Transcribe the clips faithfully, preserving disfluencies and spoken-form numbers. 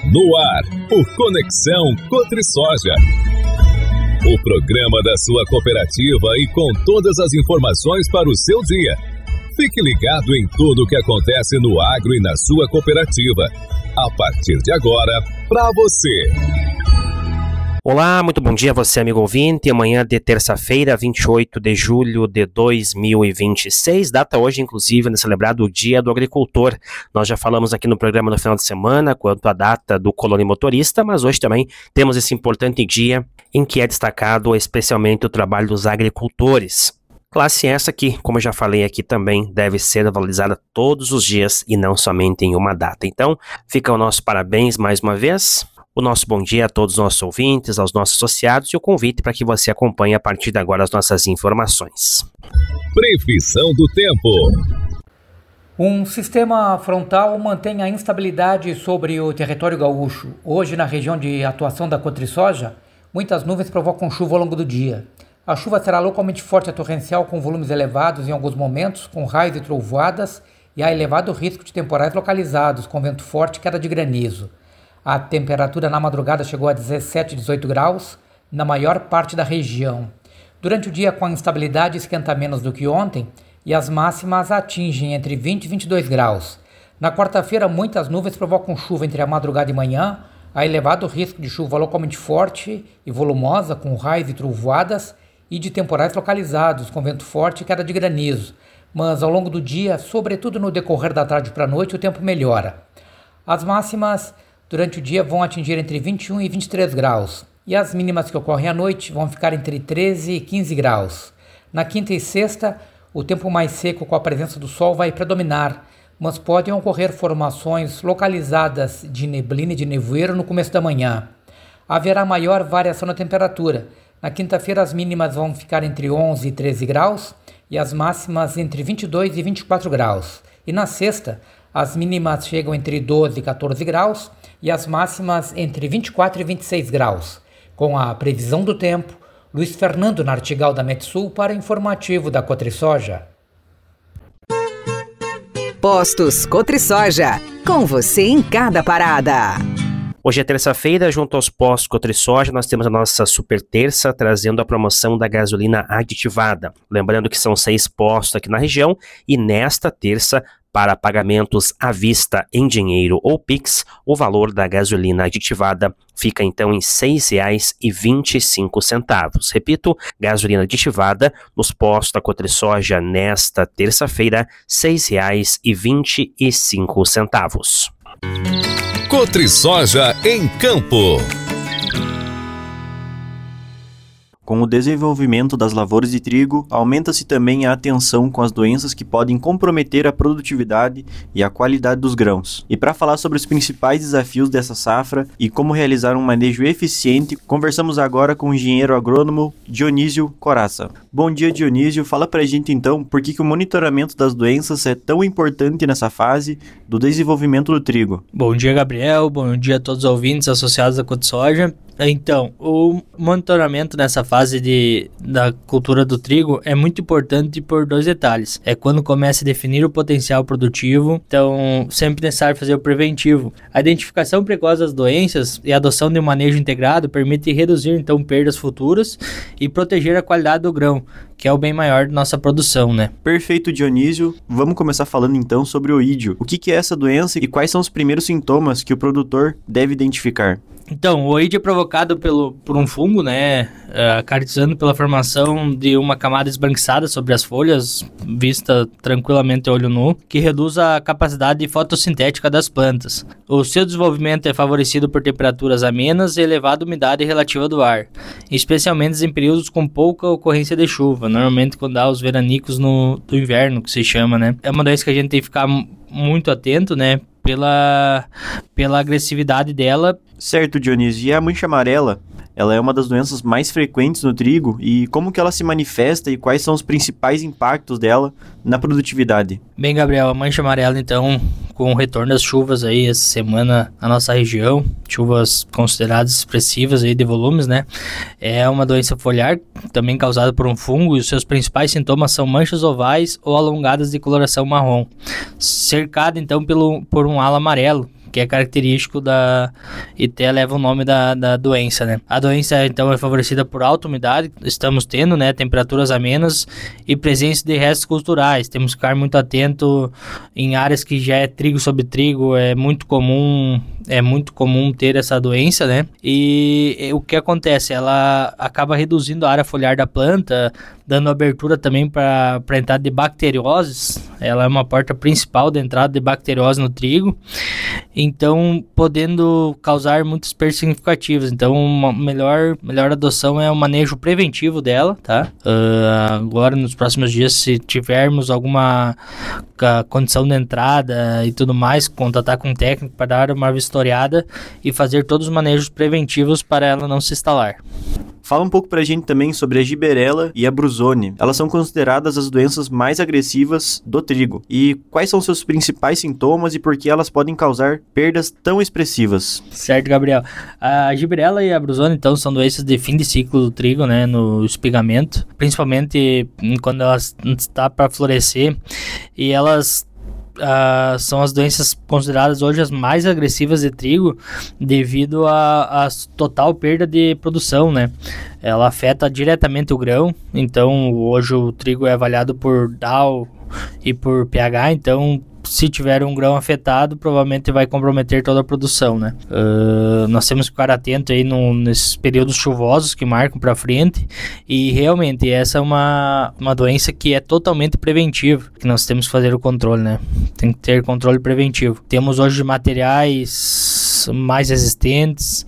No ar, o Conexão Cotrisoja. O programa da sua cooperativa e com todas as informações para o seu dia. Fique ligado em tudo o que acontece no agro e na sua cooperativa. A partir de agora, para você. Olá, muito bom dia a você, amigo ouvinte. Amanhã de terça-feira, vinte e oito de julho de dois mil e vinte e seis, data hoje, inclusive, de celebrado o Dia do Agricultor. Nós já falamos aqui no programa no final de semana quanto à data do colono motorista, mas hoje também temos esse importante dia em que é destacado especialmente o trabalho dos agricultores. Classe essa que, como eu já falei aqui também, deve ser valorizada todos os dias e não somente em uma data. Então, fica o nosso parabéns mais uma vez. O nosso bom dia a todos os nossos ouvintes, aos nossos associados e o convite para que você acompanhe a partir de agora as nossas informações. Previsão do tempo. Um sistema frontal mantém a instabilidade sobre o território gaúcho. Hoje, na região de atuação da Cotrisoja, muitas nuvens provocam chuva ao longo do dia. A chuva será localmente forte e torrencial, com volumes elevados em alguns momentos, com raios e trovoadas, e há elevado risco de temporais localizados, com vento forte e queda de granizo. A temperatura na madrugada chegou a dezessete, dezoito graus na maior parte da região. Durante o dia, com a instabilidade, esquenta menos do que ontem e as máximas atingem entre vinte e vinte e dois graus. Na quarta-feira, muitas nuvens provocam chuva entre a madrugada e manhã, há elevado risco de chuva localmente forte e volumosa, com raios e trovoadas, e de temporais localizados, com vento forte e queda de granizo. Mas ao longo do dia, sobretudo no decorrer da tarde para a noite, o tempo melhora. As máximas durante o dia vão atingir entre vinte e um e vinte e três graus, e as mínimas que ocorrem à noite vão ficar entre treze e quinze graus. Na quinta e sexta, o tempo mais seco com a presença do sol vai predominar, mas podem ocorrer formações localizadas de neblina e de nevoeiro no começo da manhã. Haverá maior variação na temperatura. Na quinta-feira, as mínimas vão ficar entre onze e treze graus, e as máximas entre vinte e dois e vinte e quatro graus. E na sexta, as mínimas chegam entre doze e quatorze graus e as máximas entre vinte e quatro e vinte e seis graus. Com a previsão do tempo, Luiz Fernando Nartigal da Metsul para informativo da Cotrisoja. Postos Cotrisoja, com você em cada parada. Hoje é terça-feira, junto aos postos Cotrisoja, nós temos a nossa super terça, trazendo a promoção da gasolina aditivada. Lembrando que são seis postos aqui na região e nesta terça, para pagamentos à vista em dinheiro ou Pix, o valor da gasolina aditivada fica então em seis reais e vinte e cinco centavos. Repito, gasolina aditivada nos postos da Cotrisoja nesta terça-feira, seis reais e vinte e cinco centavos. Cotrisoja em Campo. Com o desenvolvimento das lavouras de trigo, aumenta-se também a atenção com as doenças que podem comprometer a produtividade e a qualidade dos grãos. E para falar sobre os principais desafios dessa safra e como realizar um manejo eficiente, conversamos agora com o engenheiro agrônomo Dionísio Coraça. Bom dia, Dionísio. Fala pra gente então por que, que o monitoramento das doenças é tão importante nessa fase do desenvolvimento do trigo. Bom dia, Gabriel. Bom dia a todos os ouvintes associados à Cotrisoja. Então, o monitoramento nessa fase de, da cultura do trigo é muito importante por dois detalhes. É quando começa a definir o potencial produtivo, então sempre necessário fazer o preventivo. A identificação precoce das doenças e a adoção de um manejo integrado permite reduzir então perdas futuras e proteger a qualidade do grão, que é o bem maior da nossa produção, né? Perfeito, Dionísio. Vamos começar falando então sobre o ídio. O que, que é essa doença e quais são os primeiros sintomas que o produtor deve identificar? Então, o oídio é provocado pelo, por um fungo, né, uh, caracterizando pela formação de uma camada esbranquiçada sobre as folhas, vista tranquilamente a olho nu, que reduz a capacidade fotossintética das plantas. O seu desenvolvimento é favorecido por temperaturas amenas e elevada umidade relativa do ar, especialmente em períodos com pouca ocorrência de chuva, normalmente quando há os veranicos no, do inverno, que se chama, né. É uma doença que a gente tem que ficar muito atento, né, pela, pela agressividade dela. Certo, Dionísio. E a mancha amarela, ela é uma das doenças mais frequentes no trigo e como que ela se manifesta e quais são os principais impactos dela na produtividade? Bem, Gabriel, a mancha amarela, então, com o retorno das chuvas aí essa semana na nossa região, chuvas consideradas expressivas aí de volumes, né? É uma doença foliar, também causada por um fungo, e os seus principais sintomas são manchas ovais ou alongadas de coloração marrom, cercada então pelo, por um halo amarelo, que é característico da... e até leva o nome da, da doença, né? A doença, então, é favorecida por alta umidade, estamos tendo, né, temperaturas amenas e presença de restos culturais. Temos que ficar muito atento em áreas que já é trigo sobre trigo, é muito comum, é muito comum ter essa doença, né? E, e o que acontece? Ela acaba reduzindo a área foliar da planta, dando abertura também para a entrada de bacterioses. Ela é uma porta principal de entrada de bacteriose no trigo, então podendo causar muitas perdas significativas. Então, uma melhor, melhor adoção é o manejo preventivo dela, tá? Uh, agora, nos próximos dias, se tivermos alguma uh, condição de entrada e tudo mais, contatar com o técnico para dar uma vistoriada e fazer todos os manejos preventivos para ela não se instalar. Fala um pouco pra gente também sobre a giberela e a bruzone. Elas são consideradas as doenças mais agressivas do trigo. E quais são seus principais sintomas e por que elas podem causar perdas tão expressivas? Certo, Gabriel. A giberela e a bruzone, então, são doenças de fim de ciclo do trigo, né, no espigamento, principalmente quando elas estão para florescer, e elas Uh, são as doenças consideradas hoje as mais agressivas de trigo devido à total perda de produção, né? Ela afeta diretamente o grão, então hoje o trigo é avaliado por D A O e por pH, então se tiver um grão afetado, provavelmente vai comprometer toda a produção, né? Uh, nós temos que ficar atento aí no, nesses períodos chuvosos que marcam para frente, e realmente essa é uma, uma doença que é totalmente preventiva, que nós temos que fazer o controle, né? Tem que ter controle preventivo. Temos hoje materiais mais resistentes,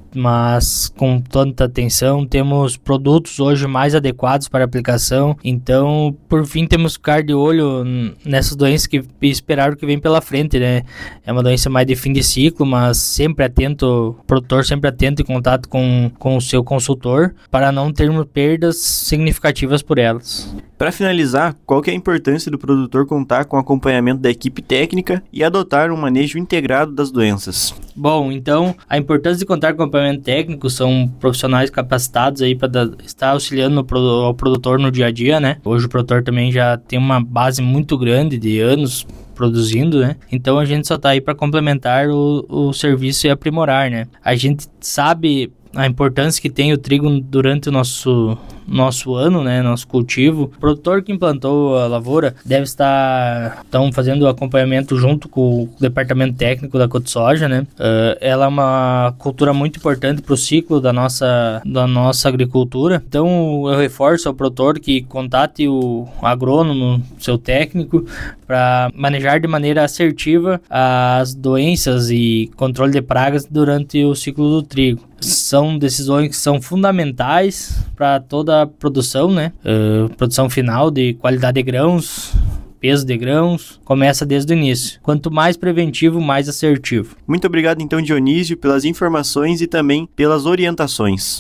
mas com tanta atenção, temos produtos hoje mais adequados para aplicação. Então, por fim, temos que ficar de olho nessas doenças que, e esperar o que vem pela frente, né? É uma doença mais de fim de ciclo, mas sempre atento, o produtor sempre atento em contato com, com o seu consultor para não termos perdas significativas por elas. Para finalizar, qual que é a importância do produtor contar com o acompanhamento da equipe técnica e adotar um manejo integrado das doenças? Bom, então, a importância de contar com acompanhamento técnico são profissionais capacitados aí para estar auxiliando o produtor no dia a dia, né? Hoje o produtor também já tem uma base muito grande de anos produzindo, né? Então a gente só tá aí para complementar o, o serviço e aprimorar, né? A gente sabe a importância que tem o trigo durante o nosso, nosso ano, né, nosso cultivo. O produtor que implantou a lavoura deve estar então, fazendo o acompanhamento junto com o departamento técnico da CotriSoja, né. Uh, ela é uma cultura muito importante para o ciclo da nossa, da nossa agricultura. Então eu reforço ao produtor que contate o agrônomo, seu técnico, para manejar de maneira assertiva as doenças e controle de pragas durante o ciclo do trigo. São decisões que são fundamentais para toda a produção, né? Uh, produção final de qualidade de grãos, peso de grãos, começa desde o início. Quanto mais preventivo, mais assertivo. Muito obrigado então, Dionísio, pelas informações e também pelas orientações.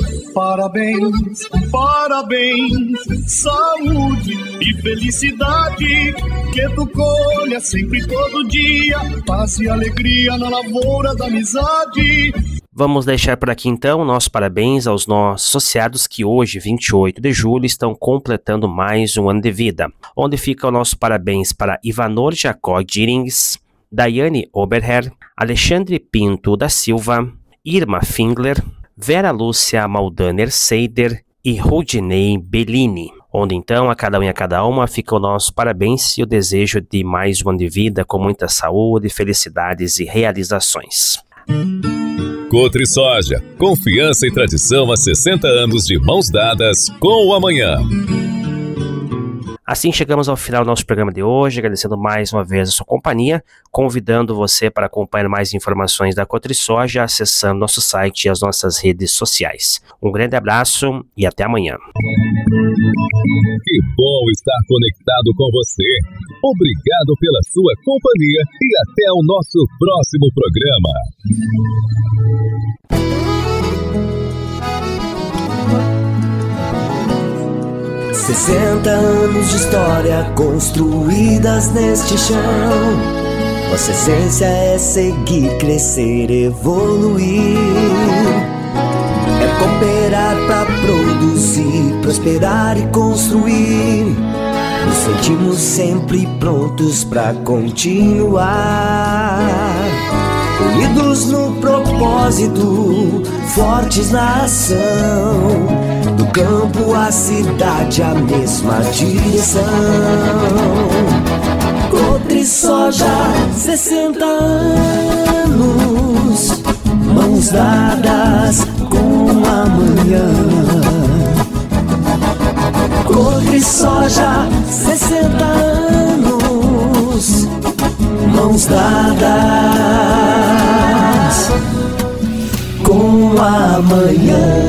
Parabéns, parabéns, saúde e felicidade, que tu colha sempre todo dia, paz e alegria na lavoura da amizade. Vamos deixar por aqui então nosso parabéns aos nossos associados que hoje, vinte e oito de julho, estão completando mais um ano de vida. Onde fica o nosso parabéns para Ivanor Jacó Dirings, Daiane Oberher, Alexandre Pinto da Silva, Irma Fingler, Vera Lúcia Maldaner Seider e Rodinei Bellini. Onde então a cada um e a cada uma fica o nosso parabéns e o desejo de mais um ano de vida com muita saúde, felicidades e realizações. CotriSoja, confiança e tradição há sessenta anos de mãos dadas com o amanhã. Assim chegamos ao final do nosso programa de hoje, agradecendo mais uma vez a sua companhia, convidando você para acompanhar mais informações da CotriSoja acessando nosso site e as nossas redes sociais. Um grande abraço e até amanhã. Que bom estar conectado com você. Obrigado pela sua companhia e até o nosso próximo programa. sessenta anos de história construídas neste chão. Nossa essência é seguir, crescer, evoluir. É cooperar pra produzir, prosperar e construir. Nos sentimos sempre prontos pra continuar. unidos no propósito, fortes na ação, do campo à cidade, a mesma direção. Cotrisoja, sessenta anos, mãos dadas com amanhã. Cotrisoja, sessenta anos, mãos dadas com amanhã.